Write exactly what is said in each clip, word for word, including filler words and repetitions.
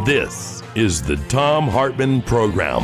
This is the Thom Hartmann Program.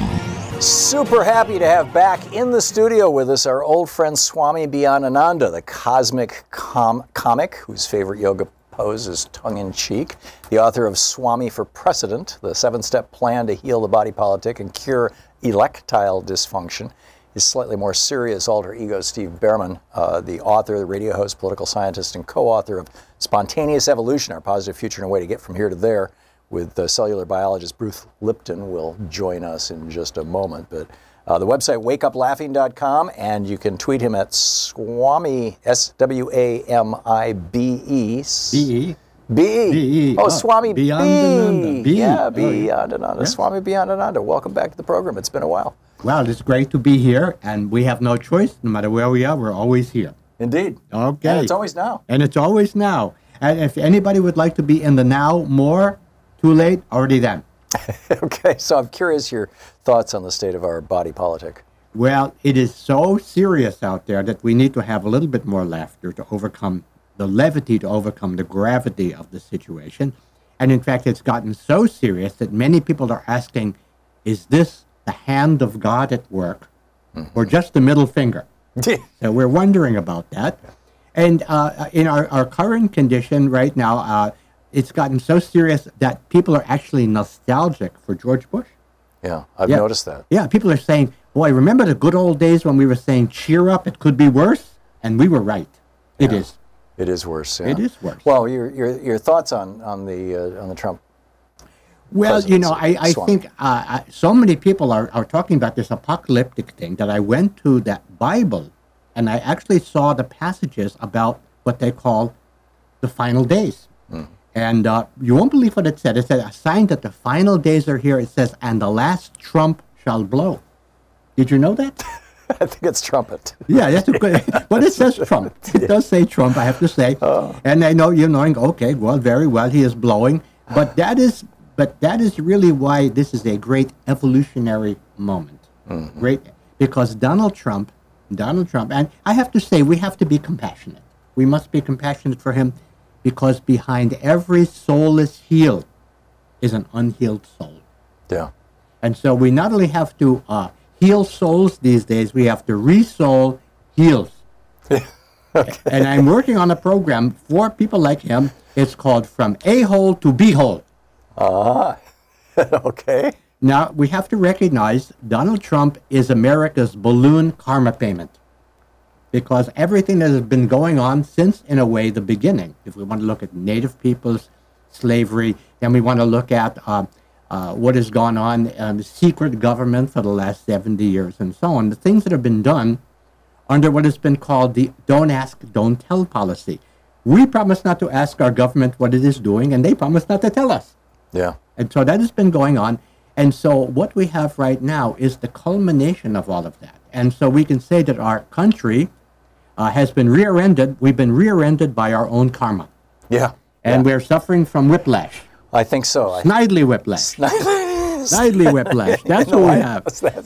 Super happy to have back in the studio with us our old friend Swami Beyondananda, the cosmic com- comic whose favorite yoga pose is tongue-in-cheek, the author of Swami for Precedent, the seven-step plan to heal the body politic and cure erectile dysfunction. His slightly more serious alter ego, Steve Behrman, uh, the author, the radio host, political scientist, and co-author of Spontaneous Evolution, Our Positive Future and a Way to Get From Here to There, with uh, cellular biologist Bruce Lipton will join us in just a moment. But uh, the website, wake up laughing dot com, and you can tweet him at Swami, S W A M I B E. B E? B E. B E. Oh, oh, Swami B. Beyondananda. B. Yeah, Oh, yeah. Beyondananda. Yes. Swami Beyondananda. Welcome back to the program. It's been a while. Well, it's great to be here, and we have no choice. No matter where we are, we're always here. Indeed. Okay. And it's always now. And it's always now. And if anybody would like to be in the now more, too late, already then. Okay, so I'm curious your thoughts on the state of our body politic. Well, it is so serious out there that we need to have a little bit more laughter to overcome the levity, to overcome the gravity of the situation. And in fact, it's gotten so serious that many people are asking, is this the hand of God at work, mm-hmm. or just the middle finger? So we're wondering about that. And uh, in our, our current condition right now, uh, it's gotten so serious that people are actually nostalgic for George Bush. Yeah, I've yeah. noticed that. Yeah, people are saying, boy, remember the good old days when we were saying, cheer up, it could be worse? And we were right. It yeah. is. It is worse, yeah. It is worse. Well, your your your thoughts on, on the uh, on the Trump Well, you know, I, I Swami. think uh, I, so many people are, are talking about this apocalyptic thing that I went to that Bible and I actually saw the passages about what they call the final days. Mm. And uh, you won't believe what it said. It said, a sign that the final days are here. It says, and the last trump shall blow. Did you know that? I think it's trumpet. Yeah, that's a good. But it says Trump. It does say Trump, I have to say. Oh. And I know you're knowing, okay, well, very well, he is blowing. But that is, but that is really why this is a great evolutionary moment. Mm-hmm. Great, because Donald Trump, Donald Trump, and I have to say, we have to be compassionate. We must be compassionate for him, because behind every soulless heel is an unhealed soul. Yeah. And so we not only have to uh, heal souls these days, we have to re-soul heals. Okay. And I'm working on a program for people like him. It's called From A-Hole to B-Hole. Ah, okay. Now, we have to recognize Donald Trump is America's balloon karma payment. Because everything that has been going on since, in a way, the beginning, if we want to look at Native peoples, slavery, then we want to look at uh, uh, what has gone on in the secret government for the last seventy years and so on, the things that have been done under what has been called the don't ask, don't tell policy. We promise not to ask our government what it is doing, and they promise not to tell us. Yeah. And so that has been going on. And so what we have right now is the culmination of all of that. And so we can say that our country Uh, has been rear-ended. We've been rear-ended by our own karma. Yeah. And yeah. we're suffering from whiplash. I think so. I... Snidely whiplash. Snidely whiplash. That's what we have. What's that?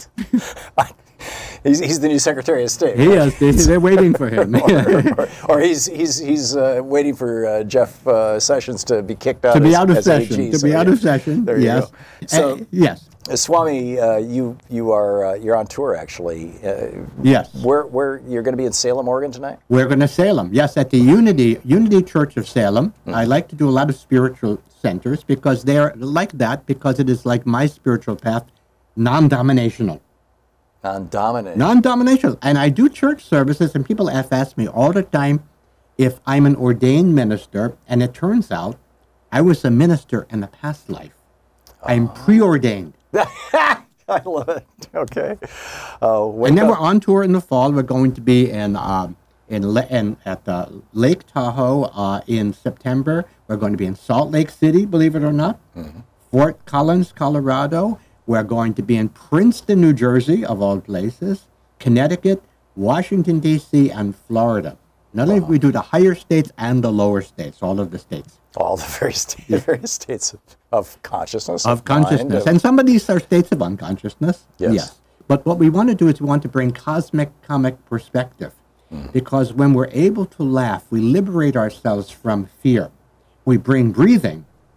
he's, he's the new Secretary of State. He is. They, they're waiting for him. or, or, or he's he's he's uh, waiting for uh, Jeff uh, Sessions to be kicked out. To be as, out of as session. A G, to so be out yeah. of session. There yes. you go. So uh, yes. Uh, Swami, uh, you you are uh, you're on tour actually. Uh, yes. Where where you're going to be in Salem, Oregon tonight? We're going to Salem. Yes, at the Unity Unity Church of Salem. Mm. I like to do a lot of spiritual centers because they're like that because it is like my spiritual path, non-dominational. Non-dominational. Non-dominational. And I do church services, and people have asked me all the time if I'm an ordained minister, and it turns out I was a minister in a past life. Oh. I'm preordained. I love it. Okay. Uh, and then up. we're on tour in the fall. We're going to be in um, in, in at uh, Lake Tahoe uh, in September. We're going to be in Salt Lake City, believe it or not. Mm-hmm. Fort Collins, Colorado. We're going to be in Princeton, New Jersey, of all places, Connecticut, Washington, D C, and Florida. Not only do we do the higher states and the lower states, all of the states. All the various, st- yeah. various states of, of consciousness. Of, of consciousness. Mind, of... And some of these are states of unconsciousness. Yes. yes. But what we want to do is we want to bring cosmic comic perspective. Mm. Because when we're able to laugh, we liberate ourselves from fear. We bring breathing,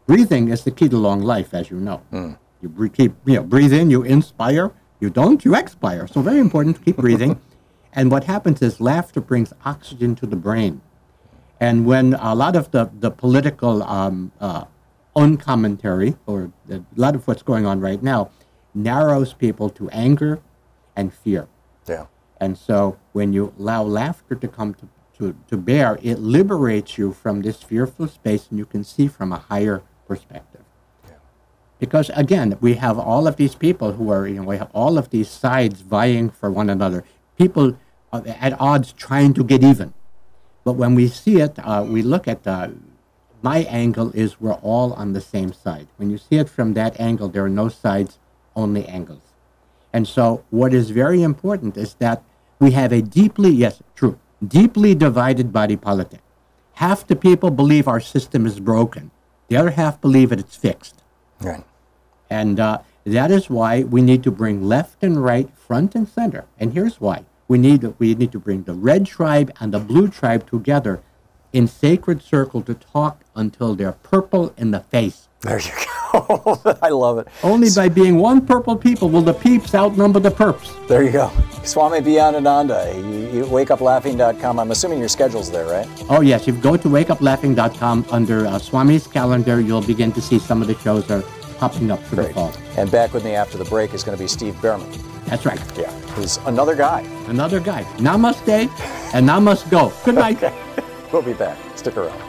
breathing is the key to long life, as you know. Mm. You breathe, keep, you know, breathe in, you inspire. You don't, you expire. So very important to keep breathing. And what happens is laughter brings oxygen to the brain. And when a lot of the, the political um, uh, uncommentary, or a lot of what's going on right now, narrows people to anger and fear. Yeah. And so when you allow laughter to come to, to, to bear, it liberates you from this fearful space, and you can see from a higher perspective. Yeah. Because again, we have all of these people who are, you know, we have all of these sides vying for one another. People uh, at odds trying to get even. But when we see it, uh, we look at uh, my angle is we're all on the same side. When you see it from that angle, there are no sides, only angles. And so what is very important is that we have a deeply, yes, true, deeply divided body politic. Half the people believe our system is broken. The other half believe that it's fixed. Right. And uh, that is why we need to bring left and right, front and center. And here's why. We need, we need to bring the red tribe and the blue tribe together in sacred circle to talk until they're purple in the face. There you go. I love it. Only by being one purple people will the peeps outnumber the perps. There you go. Swami Beyondananda, you, you wake up laughing dot com. I'm assuming your schedule's there, right? Oh, yes. If you go to wake up laughing dot com under uh, Swami's calendar, you'll begin to see some of the shows are popping up for Great. the fall. And back with me after the break is going to be Steve Behrman. That's right. Yeah, who's another guy. Another guy. Namaste and namaste go. Good night. Okay. We'll be back. Stick around.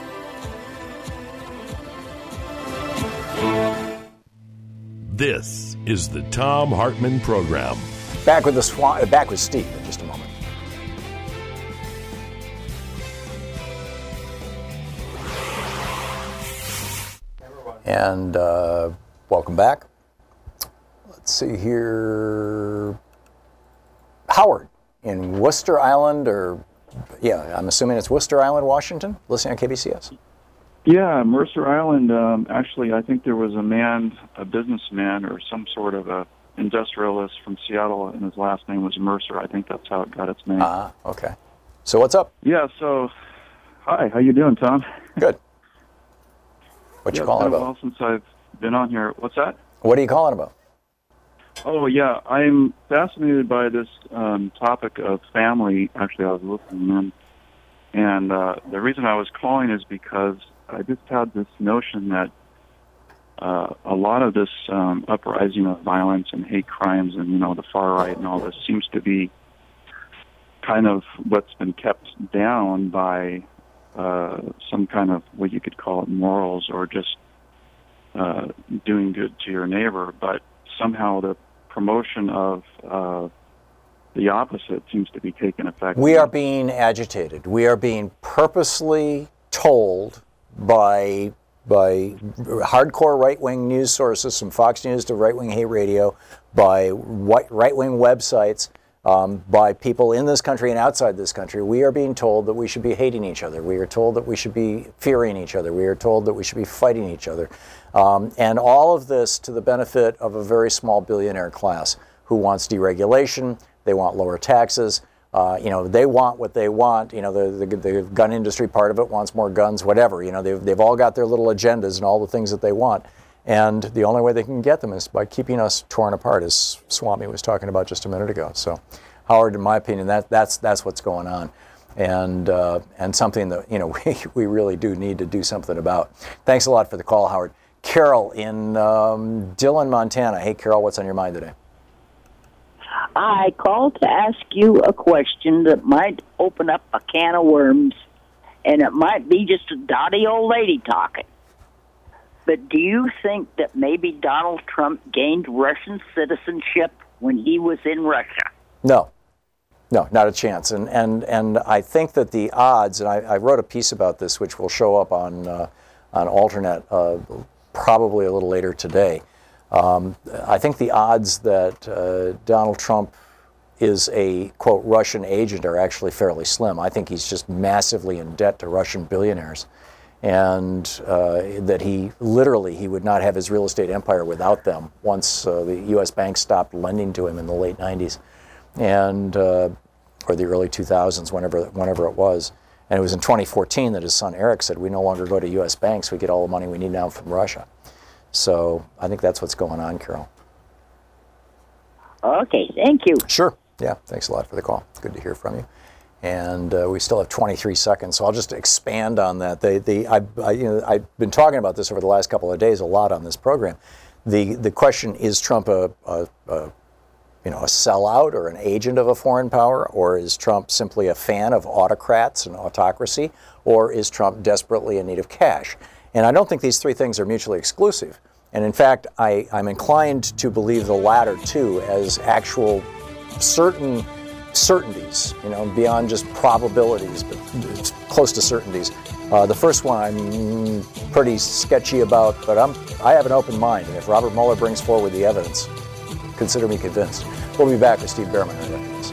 This is the Thom Hartmann Program. Back with the Swan, uh, back with Steve in just a moment. And uh, welcome back. Let's see here. Howard in Worcester Island, or yeah, I'm assuming it's Worcester Island, Washington, listening on K B C S. Yeah, Mercer Island, um, actually, I think there was a man, a businessman, or some sort of a industrialist from Seattle, and his last name was Mercer. I think that's how it got its name. Ah, uh, okay. So what's up? Yeah, so, hi, how you doing, Tom? Good. What you yeah, calling it's been about? a while since I've been on here. What's that? What are you calling about? Oh, yeah, I'm fascinated by this um, topic of family. Actually, I was listening in, and uh, the reason I was calling is because I just had this notion that uh, a lot of this um, uprising of violence and hate crimes and, you know, the far right and all this seems to be kind of what's been kept down by uh, some kind of what you could call it morals, or just uh, doing good to your neighbor. But somehow the promotion of uh, the opposite seems to be taking effect. We are being agitated. We are being purposely told by by hardcore right-wing news sources, from Fox News to right-wing hate radio, by right-wing websites, um, by people in this country and outside this country. We are being told that we should be hating each other. We are told that we should be fearing each other. We are told that we should be fighting each other. Um, and all of this to the benefit of a very small billionaire class who wants deregulation. They want lower taxes. Uh, you know, they want what they want. You know, the, the the gun industry part of it wants more guns, whatever. You know, they've, they've all got their little agendas and all the things that they want. And the only way they can get them is by keeping us torn apart, as Swami was talking about just a minute ago. So, Howard, in my opinion, that that's that's what's going on. And uh, and something that, you know, we, we really do need to do something about. Thanks a lot for the call, Howard. Carol in um, Dillon, Montana. Hey, Carol, what's on your mind today? I called to ask you a question that might open up a can of worms, and it might be just a dotty old lady talking. But do you think that maybe Donald Trump gained Russian citizenship when he was in Russia? No. No, not a chance. And and, and I think that the odds, and I, I wrote a piece about this, which will show up on, uh, on Alternet uh, probably a little later today. Um, I think the odds that uh, Donald Trump is a, quote, Russian agent are actually fairly slim. I think he's just massively in debt to Russian billionaires, and uh, that he literally, he would not have his real estate empire without them once uh, the U S banks stopped lending to him in the late nineties, and uh, or the early two thousands, whenever, whenever it was. And it was in twenty fourteen that his son Eric said, we no longer go to U S banks, we get all the money we need now from Russia. So I think that's what's going on, Carol. Okay, thank you. Sure. Yeah, thanks a lot for the call. Good to hear from you. And uh, we still have twenty-three seconds, so I'll just expand on that. They, the, I, I, you know, I've been talking about this over the last couple of days a lot on this program. The the question, is Trump a, a, a you know a sellout or an agent of a foreign power, or is Trump simply a fan of autocrats and autocracy, or is Trump desperately in need of cash? And I don't think these three things are mutually exclusive. And in fact, I, I'm inclined to believe the latter two as actual certain certainties, you know, beyond just probabilities, but it's close to certainties. Uh, the first one I'm pretty sketchy about, but I'm, I have an open mind. And if Robert Mueller brings forward the evidence, consider me convinced. We'll be back with Steve Behrman right after this.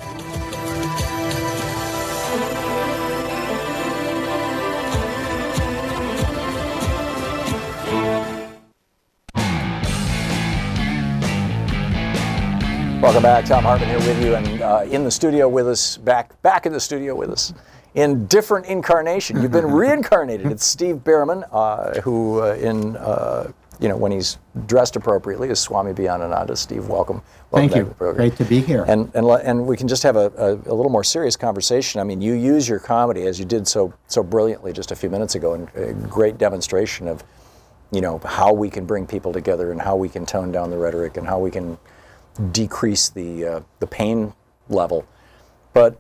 Welcome back. Thom Hartmann here with you, and uh, in the studio with us, back back in the studio with us, in different incarnation. You've been reincarnated. It's Steve Behrman, uh, who uh, in uh, you know when he's dressed appropriately is Swami Beyondananda. Steve, welcome. welcome Thank you. To the program. Great to be here. And and and we can just have a, a, a little more serious conversation. I mean, you use your comedy as you did so so brilliantly just a few minutes ago, and a great demonstration of you know how we can bring people together and how we can tone down the rhetoric and how we can decrease the uh, the pain level. But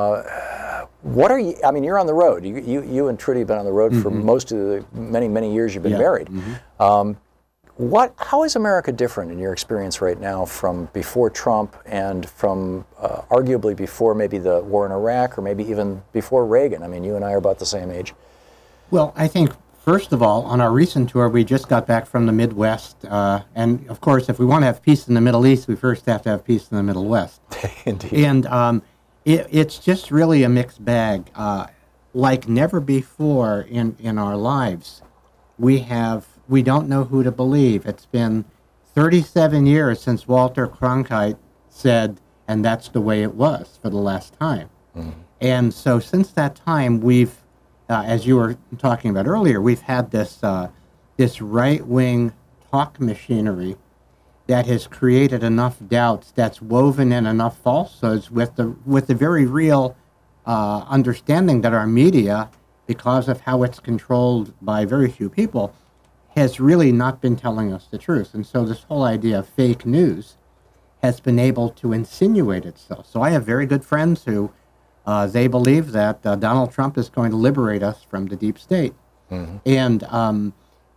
uh, what are you, I mean, you're on the road. You you, you and Trudy have been on the road mm-hmm. for most of the many, many years you've been yeah. married. Mm-hmm. Um, what, how is America different in your experience right now from before Trump and from uh, arguably before maybe the war in Iraq or maybe even before Reagan? I mean, you and I are about the same age. Well, I think first of all, on our recent tour, we just got back from the Midwest. Uh, and, of course, if we want to have peace in the Middle East, we first have to have peace in the Middle West. Indeed. And um, it, it's just really a mixed bag. Uh, like never before in, in our lives, we have we don't know who to believe. It's been thirty-seven years since Walter Cronkite said, and that's the way it was for the last time. Mm-hmm. And so since that time, we've Uh, as you were talking about earlier, we've had this uh, this right-wing talk machinery that has created enough doubts, that's woven in enough falsehoods with the with the very real uh, understanding that our media, because of how it's controlled by very few people, has really not been telling us the truth. And so this whole idea of fake news has been able to insinuate itself. So I have very good friends who Uh, they believe that uh, Donald Trump is going to liberate us from the deep state. Mm-hmm. And um,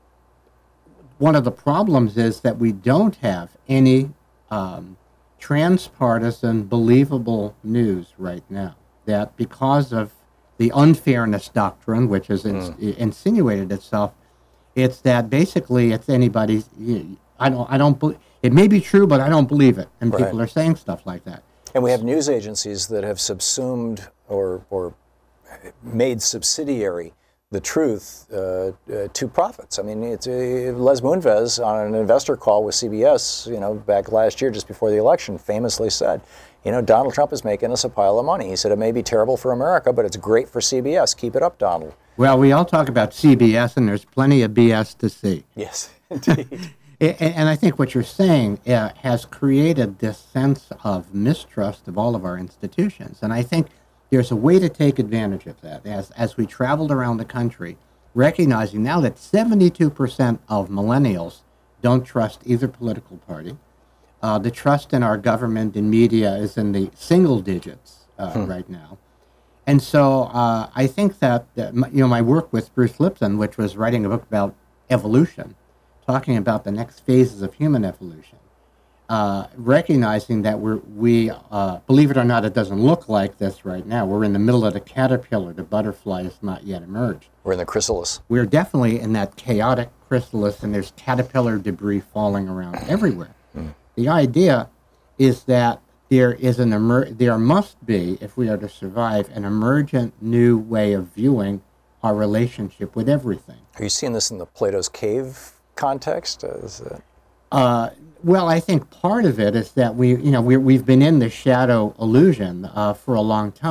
one of the problems is that we don't have any um, transpartisan, believable news right now. That because of the unfairness doctrine, which has ins- mm. insinuated itself, it's that basically it's anybody's. I don't. I don't. Be- it may be true, but I don't believe it. And right. people are saying stuff like that. And we have news agencies that have subsumed or or made subsidiary the truth uh, uh, to profits. I mean, it's uh, Les Moonves on an investor call with C B S, you know, back last year just before the election, famously said, you know, Donald Trump is making us a pile of money. He said it may be terrible for America, but it's great for C B S. Keep it up, Donald. Well, we all talk about C B S, and there's plenty of B S to see. Yes, indeed. And I think what you're saying uh, has created this sense of mistrust of all of our institutions. And I think there's a way to take advantage of that as, as we traveled around the country, recognizing now that seventy-two percent of millennials don't trust either political party. Uh, the trust in our government and media is in the single digits uh, hmm. right now. And so uh, I think that, uh, my, you know, my work with Bruce Lipton, which was writing a book about evolution, talking about the next phases of human evolution, uh, recognizing that we're, we, uh, believe it or not, it doesn't look like this right now. We're in the middle of the caterpillar. The butterfly has not yet emerged. We're in the chrysalis. We're definitely in that chaotic chrysalis, and there's caterpillar debris falling around everywhere. Mm. The idea is that there is an emer- there must be, if we are to survive, an emergent new way of viewing our relationship with everything. Are you seeing this in the Plato's Cave context? Is it... uh, well, I think part of it is that we, you know, we, we've been in the shadow illusion uh, for a long time,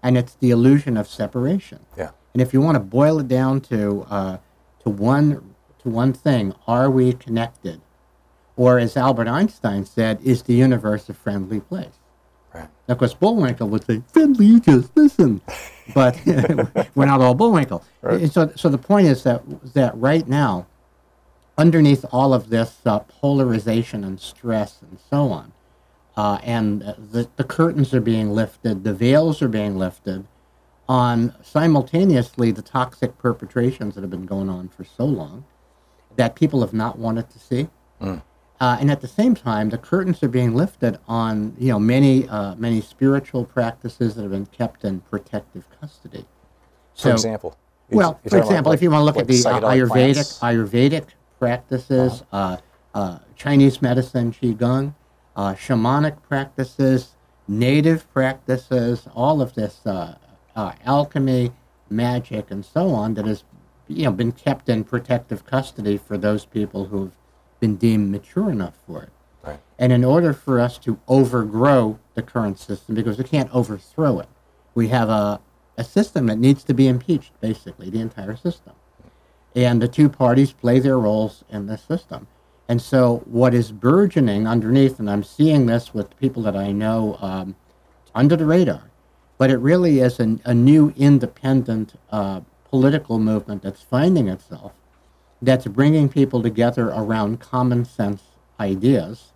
and it's the illusion of separation. Yeah. And if you want to boil it down to uh, to one to one thing, are we connected? Or as Albert Einstein said, is the universe a friendly place? Right. Now, of course, Bullwinkle would say, friendly, you just listen. But we're not all Bullwinkle. Right. And so, so the point is that that right now, underneath all of this uh, polarization and stress and so on, uh, and uh, the, the curtains are being lifted, the veils are being lifted on simultaneously the toxic perpetrations that have been going on for so long that people have not wanted to see. Mm. Uh, and at the same time, the curtains are being lifted on, you know, many uh, many spiritual practices that have been kept in protective custody. So, for example? Well, for example, like, if you want to look like at the uh, Ayurvedic plants? Ayurvedic practices, uh-huh. uh, uh, Chinese medicine, Qigong, uh, shamanic practices, native practices, all of this uh, uh, alchemy, magic, and so on that has, you know, been kept in protective custody for those people who've been deemed mature enough for it. Right. And in order for us to overgrow the current system, because we can't overthrow it, we have a, a system that needs to be impeached, basically, the entire system. And the two parties play their roles in this system. And so what is burgeoning underneath, and I'm seeing this with people that I know um, under the radar, but it really is an, a new independent uh, political movement that's finding itself, that's bringing people together around common sense ideas.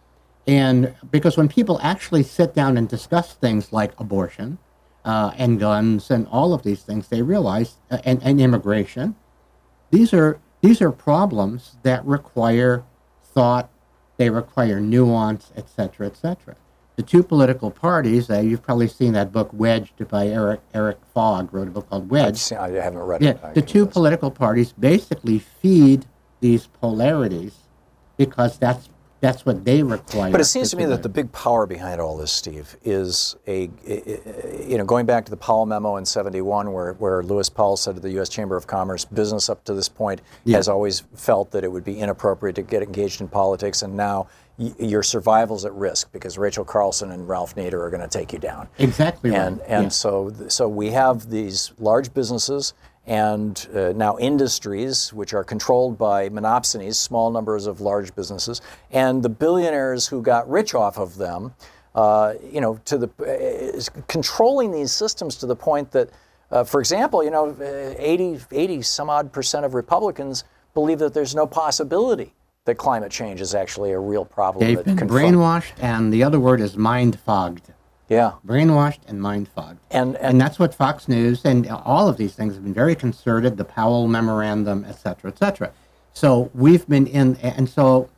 And because when people actually sit down and discuss things like abortion uh, and guns and all of these things, they realize, uh, and, and immigration, these are these are problems that require thought, they require nuance, et cetera, et cetera. The two political parties, uh, you've probably seen that book Wedged by Eric Eric Fogg, wrote a book called Wedged. Seen, I haven't read yeah, it. I the two guess. political parties basically feed these polarities because that's that's what they require. But it seems to me that survive. the big power behind all this, Steve, is a, you know, going back to the Powell memo in seventy-one, where, where Lewis Powell said to the U S Chamber of Commerce, business up to this point Yeah. has always felt that it would be inappropriate to get engaged in politics, and now y- your survival's at risk because Rachel Carlson and Ralph Nader are going to take you down. Exactly right. And and yeah. so so we have these large businesses and uh, now industries which are controlled by monopsonies, small numbers of large businesses, and the billionaires who got rich off of them, uh, you know, to the uh, is controlling these systems to the point that, uh, for example, you know, eighty, eighty some odd percent of Republicans believe that there's no possibility that climate change is actually a real problem. They've that been confront- brainwashed, and the other word is mind-fogged. Yeah. Brainwashed and mind-fogged. And, and, And that's what Fox News and all of these things have been very concerted, the Powell Memorandum, et cetera, et cetera. So we've been in, and so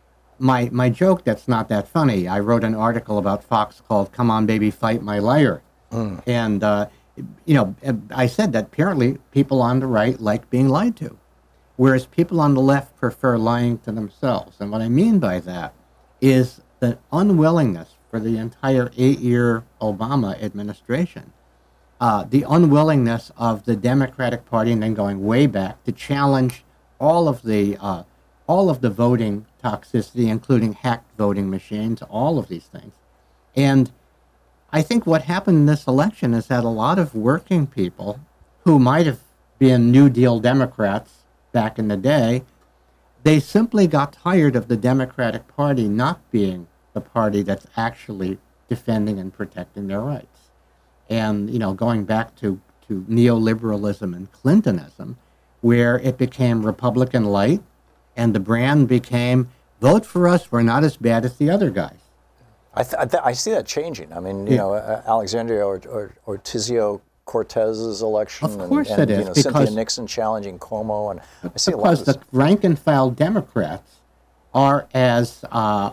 my my joke that's not that funny, I wrote an article about Fox called Come On Baby Fight My Liar. Mm. And, uh, you know, I said that apparently people on the right like being lied to, whereas people on the left prefer lying to themselves. And what I mean by that is the unwillingness for the entire eight-year Obama administration, uh, the unwillingness of the Democratic Party, and then going way back, to challenge all of the uh, all of the voting toxicity, including hacked voting machines, all of these things. And I think what happened in this election is that a lot of working people who might have been New Deal Democrats back in the day, they simply got tired of the Democratic Party not being the party that's actually defending and protecting their rights. And, you know, going back to, to neoliberalism and Clintonism, where it became Republican light, and the brand became, vote for us, we're not as bad as the other guys. I, th- I, th- I see that changing. I mean, you Yeah. know, uh, Alexandria or, or, Ocasio-Cortez's election, Of course and, and it is, you know, because- Cynthia Nixon challenging Cuomo, and I see a lot Because of this. the rank and file Democrats are as uh,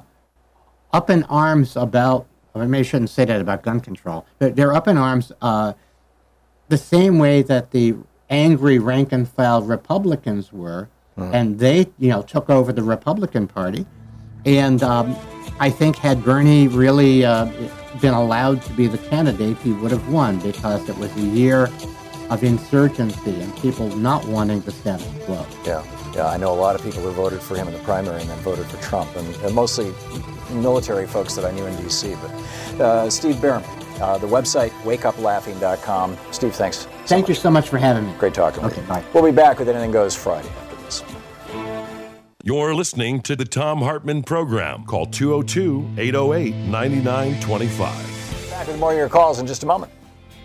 up in arms about, or maybe I shouldn't say that about gun control, but they're up in arms uh, the same way that the angry rank and file Republicans were, mm-hmm. and they, you know, took over the Republican Party. And um, I think had Bernie really uh, been allowed to be the candidate, he would have won, because it was a year of insurgency and people not wanting the status quo. Yeah, yeah. I know a lot of people who voted for him in the primary and then voted for Trump, and, and mostly military folks that I knew in D C But uh, Steve Barron, Uh, the website, wake up laughing dot com. Steve, thanks. So Thank much. you so much for having me. Great talking with Okay, you. bye. We'll be back with Anything Goes Friday after this. You're listening to the Thom Hartmann Program. Call two oh two, eight oh eight, nine nine two five. Back with more of your calls in just a moment.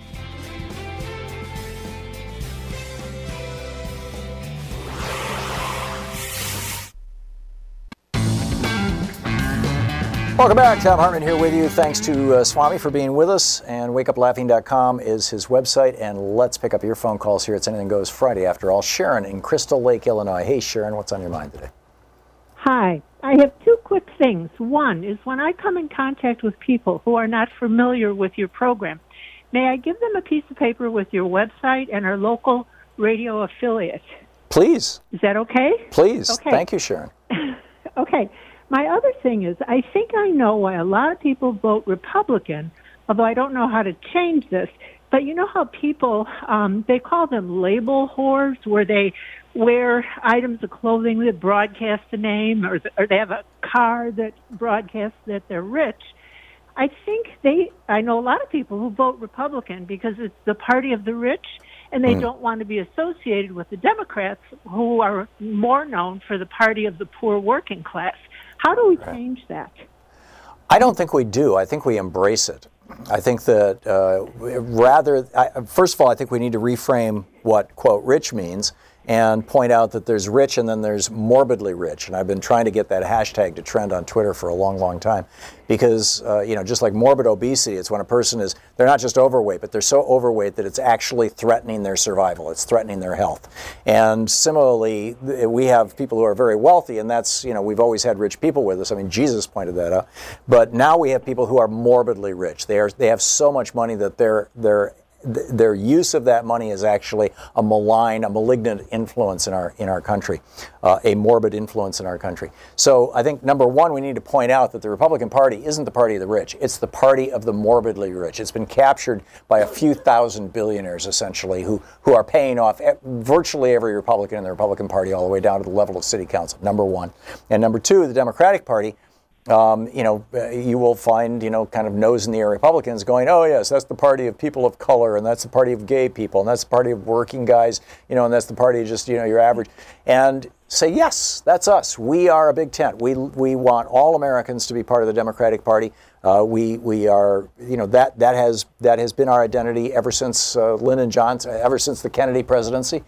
Welcome back. Thom Hartmann here with you. Thanks to uh, Swami for being with us. And wake up laughing dot com is his website. And let's pick up your phone calls here. It's Anything Goes Friday. After all, Sharon in Crystal Lake, Illinois. Hey, Sharon, what's on your mind today? Hi. I have two quick things. One is when I come in contact with people who are not familiar with your program, may I give them a piece of paper with your website and our local radio affiliate? Please. Is that okay? Please. Okay. Thank you, Sharon. Okay. My other thing is, I think I know why a lot of people vote Republican, although I don't know how to change this. But you know how people, um, they call them label whores, where they wear items of clothing that broadcast a name, or, or they have a car that broadcasts that they're rich. I think they, I know a lot of people who vote Republican because it's the party of the rich, and they mm. don't want to be associated with the Democrats, who are more known for the party of the poor working class. How do we change that? I don't think we do. I think we embrace it. I think that uh, rather, I, first of all, I think we need to reframe what, quote, rich means and point out that there's rich and then there's morbidly rich. And I've been trying to get that hashtag to trend on Twitter for a long, long time. Because, uh, you know, just like morbid obesity, it's when a person is, they're not just overweight, but they're so overweight that it's actually threatening their survival. It's threatening their health. And similarly, we have people who are very wealthy, and that's, you know, we've always had rich people with us. I mean, Jesus pointed that out. But now we have people who are morbidly rich. They are, they have so much money that they're, they're, their use of that money is actually a malign, a malignant influence in our in our country, uh, a morbid influence in our country. So I think, number one, we need to point out that the Republican Party isn't the party of the rich. It's the party of the morbidly rich. It's been captured by a few thousand billionaires, essentially, who, who are paying off virtually every Republican in the Republican Party all the way down to the level of city council, number one. And number two, the Democratic Party, Um, you know, you will find, you know, kind of nose-in-the-air Republicans going, oh, yes, that's the party of people of color, and that's the party of gay people, and that's the party of working guys, you know, and that's the party of just, you know, your average. And say, yes, that's us. We are a big tent. We we want all Americans to be part of the Democratic Party. Uh, we we are, you know, that that has that has been our identity ever since uh, Lyndon Johnson, ever since the Kennedy presidency.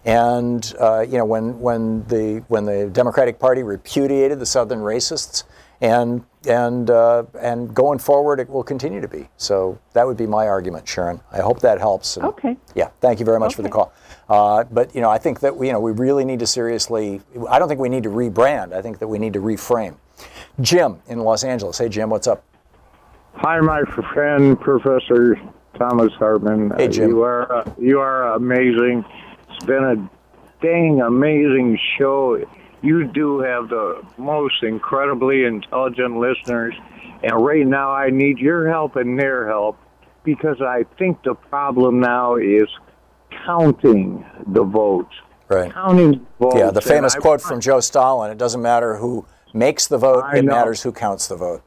And uh, you know, when when the when the Democratic Party repudiated the Southern racists. And and uh, and going forward, it will continue to be. So that would be my argument, Sharon. I hope that helps. And okay. Yeah. Thank you very much okay. for the call. Uh, but you know, I think that we, you know we really need to seriously. I don't think we need to rebrand. I think that we need to reframe. Jim in Los Angeles. Hey, Jim, what's up? Hi, my friend, Professor Thomas Hartmann. Hey, Jim. Uh, you are uh, you are amazing. It's been a dang amazing show. You do have the most incredibly intelligent listeners, and right now I need your help and their help, because I think the problem now is counting the votes. Right. Counting votes. Yeah, the famous I, quote from Joe Stalin, it doesn't matter who makes the vote, I it know. matters who counts the vote.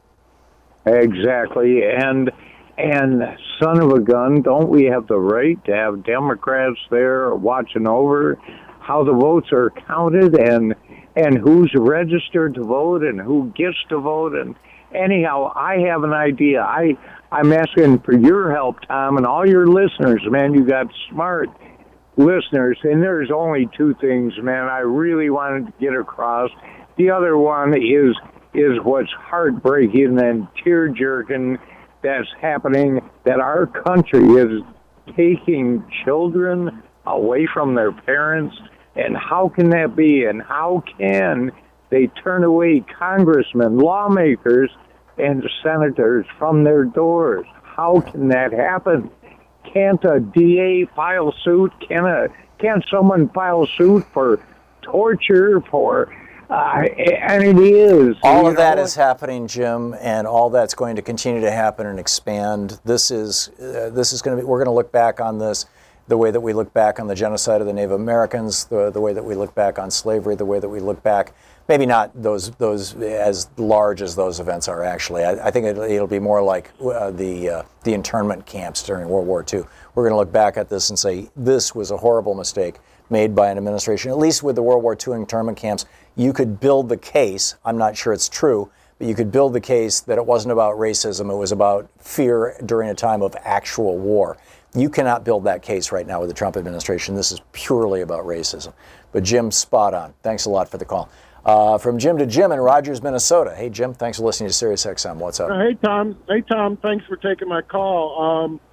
Exactly, and and son of a gun, don't we have the right to have Democrats there watching over how the votes are counted and and who's registered to vote and who gets to vote? And anyhow, I have an idea. I, I'm asking for your help, Tom, and all your listeners. Man, you got smart listeners, and there's only two things, man, I really wanted to get across. The other one is is what's heartbreaking and tear-jerking that's happening, that our country is taking children away from their parents. And how can that be? And how can they turn away congressmen, lawmakers, and senators from their doors? How can that happen? Can't a D A file suit? Can a can't someone file suit for torture? For uh, and it is all of that is happening, Jim, and all that's going to continue to happen and expand. This is uh, this is going to be. We're going to look back on this the way that we look back on the genocide of the Native Americans, the, the way that we look back on slavery, the way that we look back maybe not those those as large as those events are actually. I, I think it, it'll be more like uh, the uh, the internment camps during World War Two. We're going to look back at this and say this was a horrible mistake made by an administration. At least with the World War Two internment camps, you could build the case. I'm not sure it's true, but you could build the case that it wasn't about racism. It was about fear during a time of actual war. You cannot build that case right now with the Trump administration. This is purely about racism. But Jim, spot on. Thanks a lot for the call. Uh, from Jim to Jim in Rogers, Minnesota. Hey, Jim, thanks for listening to Sirius X M. What's up? Hey, Tom. Hey, Tom. Thanks for taking my call. Um,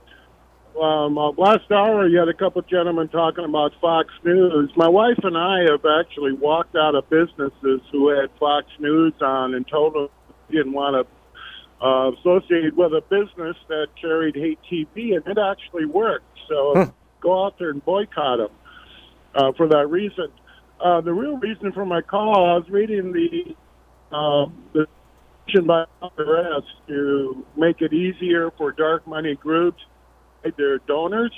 um, uh, last hour, you had a couple of gentlemen talking about Fox News. My wife and I have actually walked out of businesses who had Fox News on and told them we didn't want to Uh, associated with a business that carried hate T V, and it actually worked. So hmm. go out there and boycott them uh, for that reason. Uh, the real reason for my call, I was reading the uh, the decision by Congress to make it easier for dark money groups to pay their donors.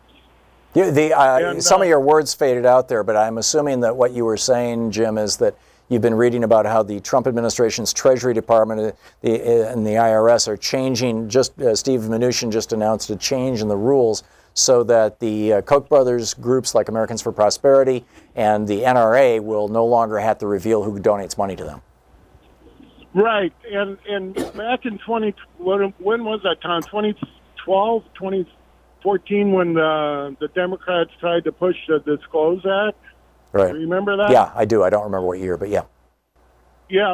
Yeah, the, uh, and, some uh, of your words faded out there, but I'm assuming that what you were saying, Jim, is that you've been reading about how the Trump administration's Treasury Department the, and the I R S are changing. Just uh, Steve Mnuchin just announced a change in the rules so that the uh, Koch brothers groups like Americans for Prosperity and the N R A will no longer have to reveal who donates money to them. Right, and and back in twenty, when, when was that, Tom? twenty twelve, twenty fourteen, when the the Democrats tried to push the Disclose Act. Right. Remember that? Yeah, I do. I don't remember what year, but yeah. Yeah,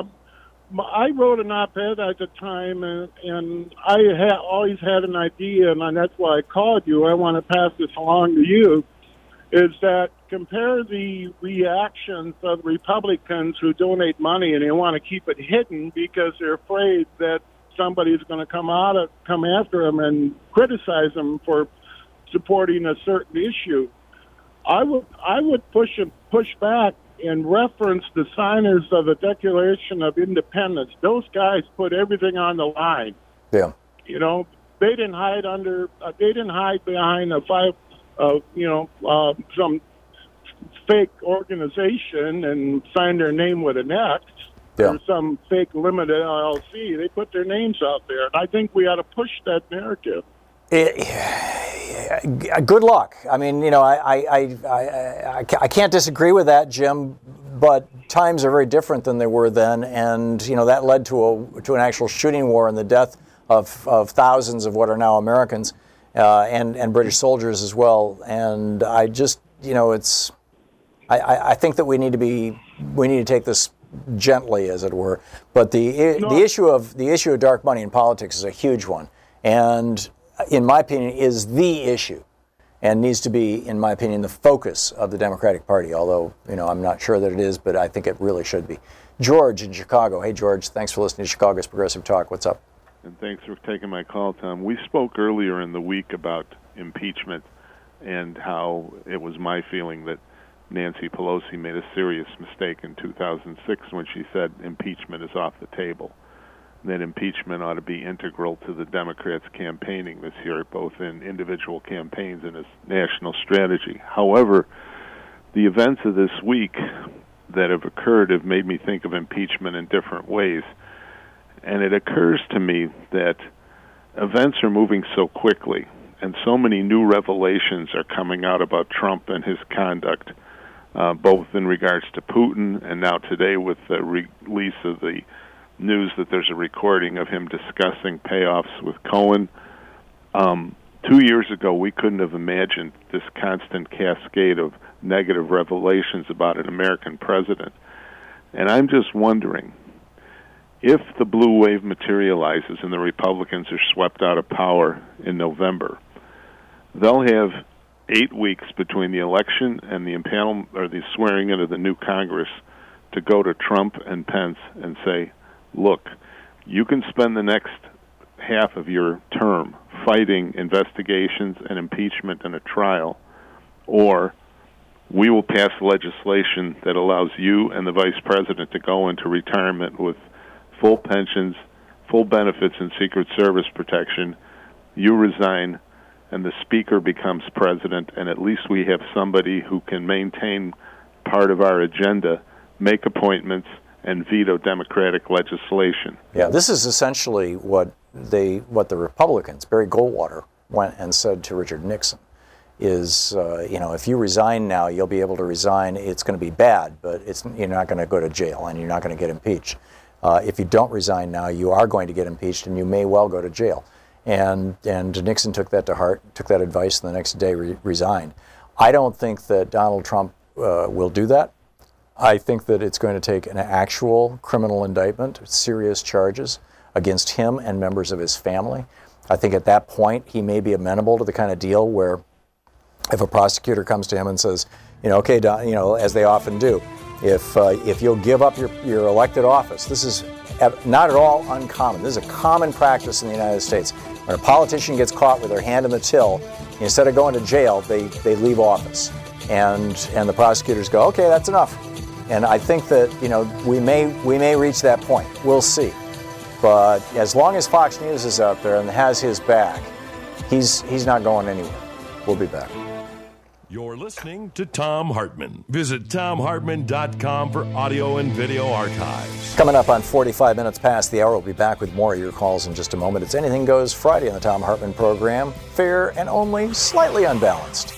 I wrote an op-ed at the time, and, and I had always had an idea, and that's why I called you. I want to pass this along to you. Is that compare the reactions of Republicans who donate money and they want to keep it hidden because they're afraid that somebody's going to come out of, come after them and criticize them for supporting a certain issue. I would I would push push back and reference the signers of the Declaration of Independence. Those guys put everything on the line. Yeah. You know, they didn't hide under uh, they didn't hide behind a five uh, you know uh, some fake organization and sign their name with an X. Yeah. Or some fake limited L L C. They put their names out there. And I think we ought to push that narrative. It, good luck. I mean, you know, I, I, I, I, I can't disagree with that, Jim, but times are very different than they were then. And, you know, that led to a to an actual shooting war and the death of, of thousands of what are now Americans uh, and, and British soldiers as well. And I just, you know, it's, I, I think that we need to be, we need to take this gently, as it were. But the no. the issue of the issue of dark money in politics is a huge one. And in my opinion, is the issue and needs to be, in my opinion, the focus of the Democratic Party, although, you know, I'm not sure that it is, but I think it really should be. George in Chicago. Hey, George, thanks for listening to Chicago's Progressive Talk. What's up? And thanks for taking my call, Tom. We spoke earlier in the week about impeachment and how it was my feeling that Nancy Pelosi made a serious mistake in two thousand six when she said impeachment is off the table. That impeachment ought to be integral to the Democrats' campaigning this year, both in individual campaigns and as national strategy. However, the events of this week that have occurred have made me think of impeachment in different ways. And it occurs to me that events are moving so quickly, and so many new revelations are coming out about Trump and his conduct, uh, both in regards to Putin and now today with the release of the news that there's a recording of him discussing payoffs with Cohen. Um, two years ago, we couldn't have imagined this constant cascade of negative revelations about an American president. And I'm just wondering, if the blue wave materializes and the Republicans are swept out of power in November, they'll have eight weeks between the election and the impanel or the swearing in of the new Congress to go to Trump and Pence and say, look, you can spend the next half of your term fighting investigations and impeachment and a trial, or we will pass legislation that allows you and the vice president to go into retirement with full pensions, full benefits, and Secret Service protection. You resign, and the speaker becomes president, and at least we have somebody who can maintain part of our agenda, make appointments, and veto Democratic legislation. Yeah, this is essentially what they, what the Republicans, Barry Goldwater, went and said to Richard Nixon, is, uh, you know, if you resign now, you'll be able to resign. It's going to be bad, but it's, you're not going to go to jail and you're not going to get impeached. Uh, if you don't resign now, you are going to get impeached and you may well go to jail. And and Nixon took that to heart, took that advice, and the next day re- resigned. I don't think that Donald Trump uh, will do that. I think that it's going to take an actual criminal indictment, serious charges against him and members of his family. I think at that point he may be amenable to the kind of deal where if a prosecutor comes to him and says, you know, okay, Don, you know, as they often do, if uh, if you'll give up your, your elected office, this is not at all uncommon. This is a common practice in the United States. When a politician gets caught with their hand in the till, instead of going to jail, they, they leave office. And and the prosecutors go, okay, that's enough. And I think that, you know, we may we may reach that point. We'll see. But as long as Fox News is out there and has his back, he's he's not going anywhere. We'll be back. You're listening to Thom Hartmann. Visit thom hartmann dot com for audio and video archives. Coming up on forty-five minutes past the hour, we'll be back with more of your calls in just a moment. It's Anything Goes Friday on the Thom Hartmann program. Fair and only slightly unbalanced.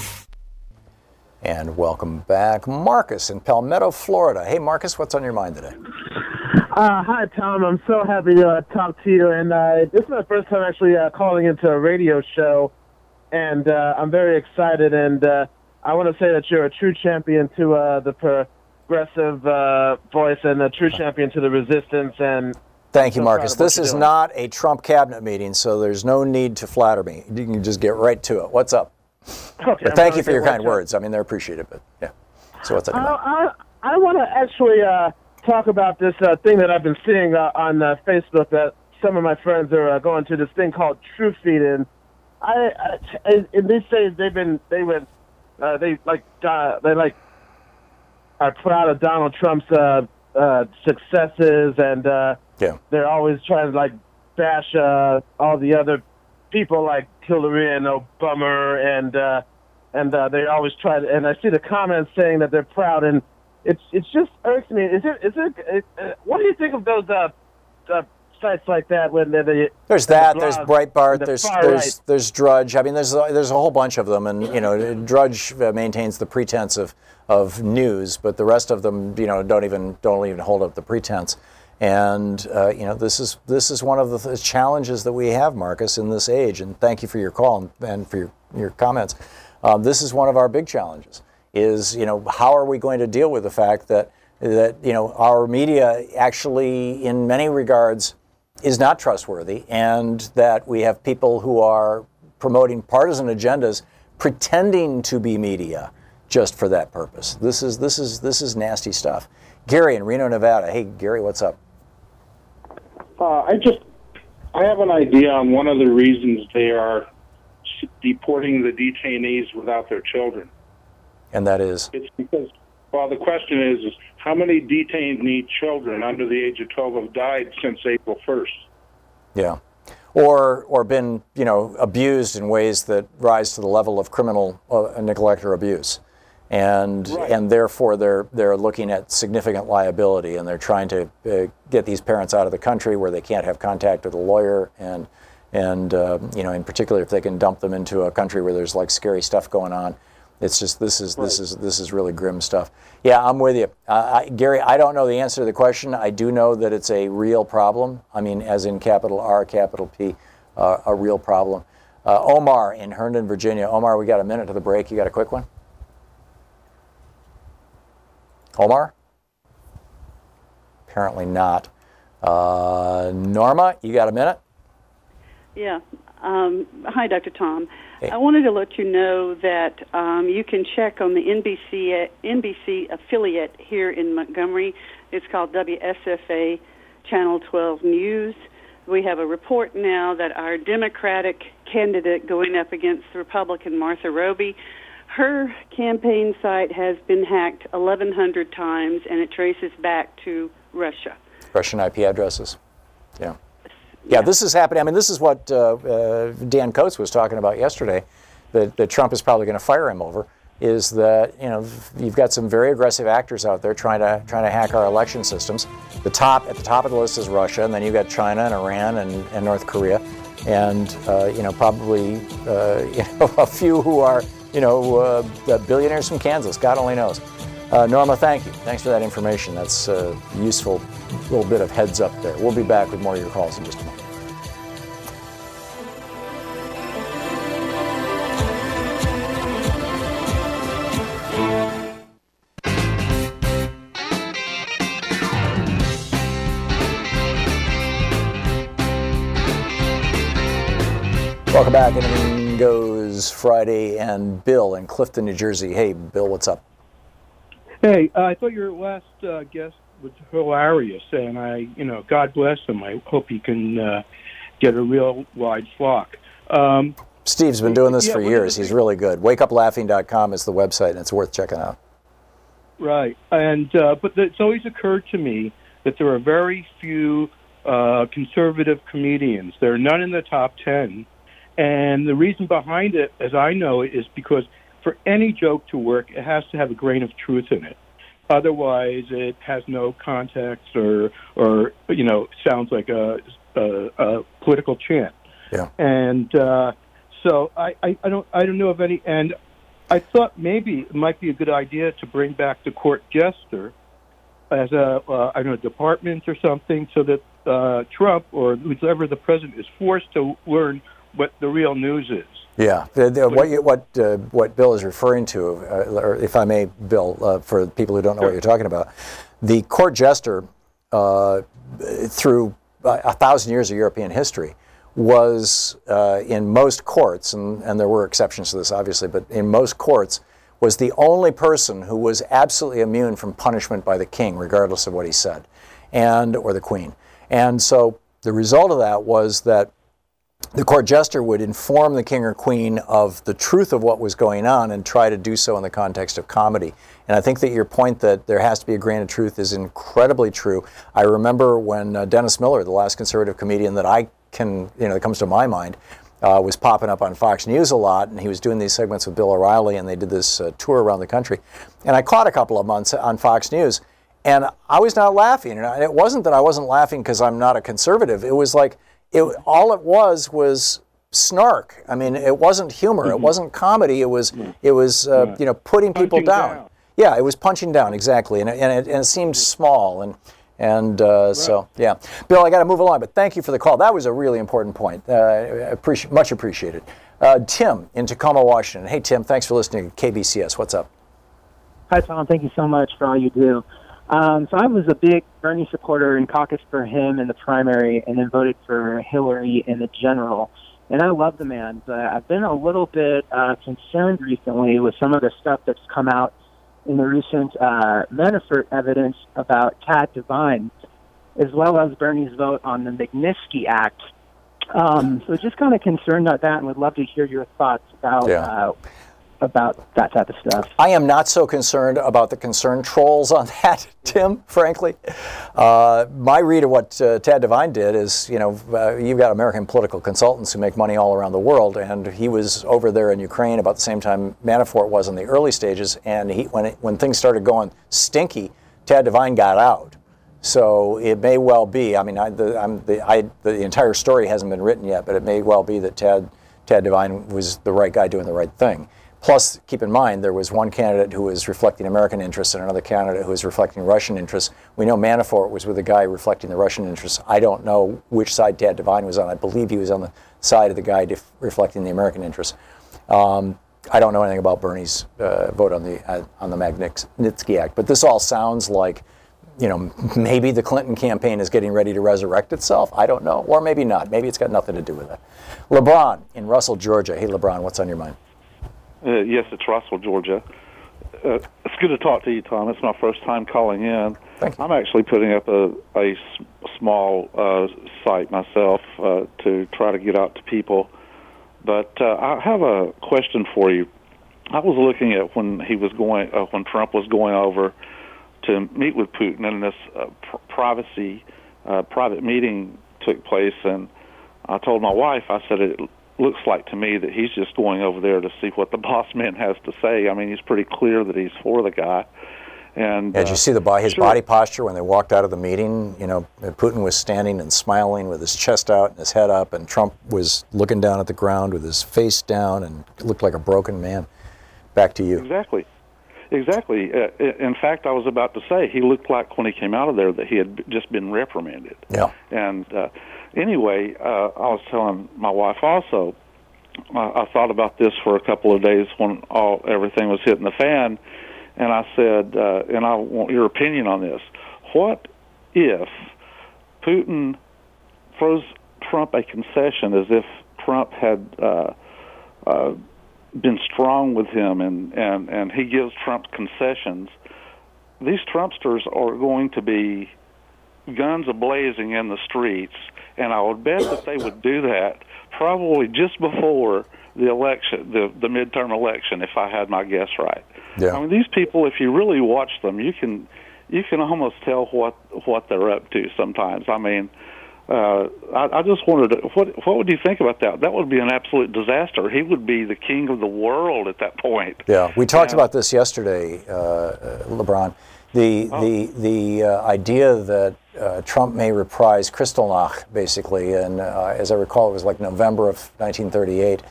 And welcome back, Marcus in Palmetto, Florida. Hey, Marcus, what's on your mind today? Uh, hi, Tom. I'm so happy to uh, talk to you. And uh, this is my first time actually uh, calling into a radio show. And uh, I'm very excited, and uh, I want to say that you're a true champion to uh, the progressive uh, voice and a true champion to the resistance. And thank you, Marcus. This is doing. not a Trump cabinet meeting, so there's no need to flatter me. You can just get right to it. What's up? Okay, but thank you for your kind words. I mean, they're appreciated, but yeah. So what's up? Uh, I, I want to actually uh, talk about this uh, thing that I've been seeing uh, on uh, Facebook that some of my friends are uh, going to, this thing called True Feed. And I, I, in these days, they've been, they went, uh, they like, uh, they like, are proud of Donald Trump's uh, uh, successes, and uh, yeah. they're always trying to like bash uh, all the other people like Hillary and Obama, and uh, and uh, they always try to. And I see the comments saying that they're proud, and it's it's just irks me. Is it is it? Uh, what do you think of those uh, uh, sites like that when they, they there's that there's Breitbart, the there's there's right. there's Drudge. I mean, there's there's a whole bunch of them, and you know, Drudge uh, maintains the pretense of of news, but the rest of them, you know, don't even don't even hold up the pretense. And uh, you know, this is this is one of the th- challenges that we have, Marcus, in this age. And thank you for your call and, and for your your comments. Um, this is one of our big challenges. Is, you know, how are we going to deal with the fact that that you know our media actually, in many regards, is not trustworthy, and that we have people who are promoting partisan agendas, pretending to be media just for that purpose. This is this is this is nasty stuff. Gary in Reno, Nevada. Hey, Gary, what's up? Uh, I just I have an idea on one of the reasons they are deporting the detainees without their children. And that is? It's because, well, the question is, is how many detainee children under the age of twelve have died since April first? Yeah. Or or been, you know, abused in ways that rise to the level of criminal uh, neglect or abuse. And right. and therefore they're they're looking at significant liability, and they're trying to uh, get these parents out of the country where they can't have contact with a lawyer, and and uh, you know, in particular if they can dump them into a country where there's like scary stuff going on. It's just this is right. this is this is really grim stuff. Yeah, I'm with you, uh, I, Gary. I don't know the answer to the question. I do know that it's a real problem. I mean, as in capital R, capital P, uh, a real problem. Uh, Omar in Herndon, Virginia. Omar, we got a minute to the break. You got a quick one? Omar? Apparently not. Uh, Norma, you got a minute? Yeah. Um, hi, Doctor Tom. Hey. I wanted to let you know that um, you can check on the N B C N B C affiliate here in Montgomery. It's called W S F A Channel twelve News. We have a report now that our Democratic candidate going up against the Republican Martha Roby, her campaign site has been hacked eleven hundred times, and it traces back to Russia. Russian I P addresses. Yeah. Yeah, this is happening. I mean, this is what uh, uh, Dan Coates was talking about yesterday, that, that Trump is probably going to fire him over. is that, you know, you've got some very aggressive actors out there trying to trying to hack our election systems. The top at the top of the list is Russia, and then you've got China and Iran and, and North Korea, and uh, you know probably uh, you know a few who are you know uh, billionaires from Kansas. God only knows. Uh, Norma, thank you. Thanks for that information. That's a useful little bit of heads up there. We'll be back with more of your calls in just a moment. Welcome back. Anything Goes Friday, and Bill in Clifton, New Jersey. Hey, Bill, what's up? Hey, uh, I thought your last uh, guest was hilarious, and I, you know, God bless him. I hope he can uh, get a real wide flock. Um, Steve's been doing this yeah, for years. He's really good. wake up laughing dot com is the website, and it's worth checking out. Right, and uh, but the, it's always occurred to me that there are very few uh, conservative comedians. There are none in the top ten. And the reason behind it, as I know it, is because for any joke to work, it has to have a grain of truth in it. Otherwise, it has no context, or, or you know, sounds like a, a, a political chant. Yeah. And uh, so I, I, I don't I don't know of any. And I thought maybe it might be a good idea to bring back the court jester as a uh, I don't know department or something, so that uh, Trump or whoever the president is forced to learn what the real news is. Yeah, the, the, what you, what uh, what Bill is referring to, uh, or if I may, Bill, uh, for people who don't know sure. what you're talking about, the court jester, uh, through a thousand years of European history, was uh, in most courts, and, and there were exceptions to this, obviously, but in most courts, was the only person who was absolutely immune from punishment by the king, regardless of what he said, and or the queen. And so the result of that was that the court jester would inform the king or queen of the truth of what was going on and try to do so in the context of comedy. And I think that your point that there has to be a grain of truth is incredibly true. I remember when uh, Dennis Miller, the last conservative comedian that I can, you know, that comes to my mind, uh, was popping up on Fox News a lot, and he was doing these segments with Bill O'Reilly, and they did this uh, tour around the country. And I caught a couple of months on Fox News, and I was not laughing. And it wasn't that I wasn't laughing because I'm not a conservative. It was like, It, all it was was snark. I mean, it wasn't humor. Mm-hmm. It wasn't comedy. It was, mm-hmm. it was, uh, right. you know, putting punching people down. down. Yeah, it was punching down, exactly, and it, and it, and it seemed small, and and uh, right. so yeah. Bill, I got to move along, but thank you for the call. That was a really important point. Uh, appreciate, much appreciated. Uh, Tim in Tacoma, Washington. Hey, Tim, thanks for listening to K B C S. What's up? Hi, Tom. Thank you so much for all you do. Um, so I was a big Bernie supporter and caucused for him in the primary and then voted for Hillary in the general. And I love the man, but I've been a little bit uh, concerned recently with some of the stuff that's come out in the recent uh, Manafort evidence about Tad Devine, as well as Bernie's vote on the Magnitsky Act. Um, so just kind of concerned about that and would love to hear your thoughts about yeah. uh, about that type of stuff. I am not so concerned about the concerned trolls on that, Tim, frankly. Uh, my read of what uh, Tad Devine did is, you know, uh, you've got American political consultants who make money all around the world, and he was over there in Ukraine about the same time Manafort was in the early stages, and he, when, it, when things started going stinky, Tad Devine got out. So it may well be, I mean, I, the, I'm the, I, the entire story hasn't been written yet, but it may well be that Tad, Tad Devine was the right guy doing the right thing. Plus, keep in mind, there was one candidate who was reflecting American interests and another candidate who was reflecting Russian interests. We know Manafort was with a guy reflecting the Russian interests. I don't know which side Tad Devine was on. I believe he was on the side of the guy def- reflecting the American interests. Um, I don't know anything about Bernie's uh, vote on the uh, on the Magnitsky Act, but this all sounds like, you know, maybe the Clinton campaign is getting ready to resurrect itself. I don't know, or maybe not. Maybe it's got nothing to do with it. LeBron in Russell, Georgia. Hey, LeBron, what's on your mind? Uh, yes, it's Russell, Georgia. Uh, it's good to talk to you, Tom. It's my first time calling in. I'm actually putting up a, a s- small uh, site myself uh, to try to get out to people. But uh, I have a question for you. I was looking at when he was going, uh, when Trump was going over to meet with Putin, and this uh, pr- privacy, uh, private meeting took place, and I told my wife, I said, it looks like to me that he's just going over there to see what the boss man has to say. I mean, he's pretty clear that he's for the guy. And yeah, did you uh, see the his sure. body posture when they walked out of the meeting? You know, Putin was standing and smiling with his chest out and his head up, and Trump was looking down at the ground with his face down and looked like a broken man. Back to you. Exactly. Exactly. Uh, in fact, I was about to say he looked like when he came out of there that he had just been reprimanded. Yeah. And uh, anyway, uh, I was telling my wife also, uh, I thought about this for a couple of days when all everything was hitting the fan, and I said, uh, and I want your opinion on this. What if Putin throws Trump a concession as if Trump had uh, uh, been strong with him, and, and, and he gives Trump concessions? These Trumpsters are going to be guns a-blazing in the streets, and I would bet that they would do that probably just before the election, the, the midterm election, if I had my guess right. Yeah. I mean, these people, if you really watch them, you can you can almost tell what what they're up to sometimes. I mean, Uh, I, I just wanted to, what what would you think about that? That would be an absolute disaster. He would be the king of the world at that point. Yeah, we talked And- about this yesterday, uh, uh, LeBron. The Oh. the the uh, idea that uh, Trump may reprise Kristallnacht, basically, and uh, as I recall, it was like November of nineteen thirty-eight,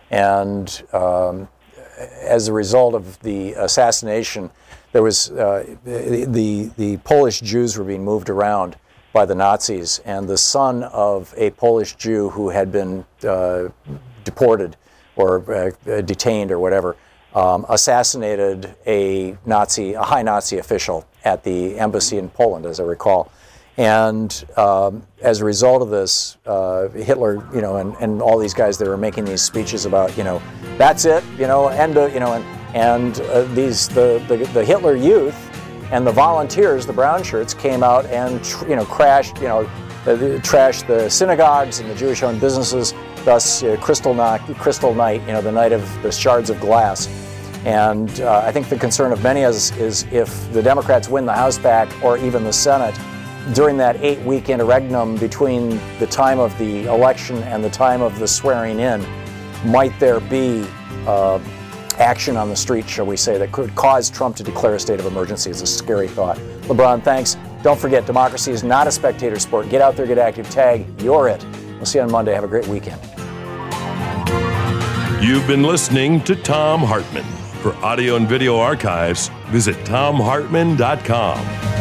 and um, as a result of the assassination, there was uh, the, the the Polish Jews were being moved around by the Nazis, and the son of a Polish Jew who had been uh, deported or uh, detained or whatever, um, assassinated a Nazi, a high Nazi official at the embassy in Poland, as I recall. And um, as a result of this, uh, Hitler, you know, and, and all these guys that were making these speeches about, you know, that's it, you know, end of, you know, and, and uh, these, the, the, the Hitler youth and the volunteers, the brown shirts, came out and, tr- you know, crashed, you know, uh, the, trashed the synagogues and the Jewish-owned businesses, thus uh, Crystal, Night, Crystal Night, you know, the night of the shards of glass. And uh, I think the concern of many is, is if the Democrats win the House back or even the Senate, during that eight-week interregnum between the time of the election and the time of the swearing in, might there be uh, action on the street, shall we say, that could cause Trump to declare a state of emergency? It's a scary thought. LeBron, thanks. Don't forget, democracy is not a spectator sport. Get out there, get active, tag, you're it. We'll see you on Monday. Have a great weekend. You've been listening to Thom Hartmann. For audio and video archives, visit thom hartmann dot com.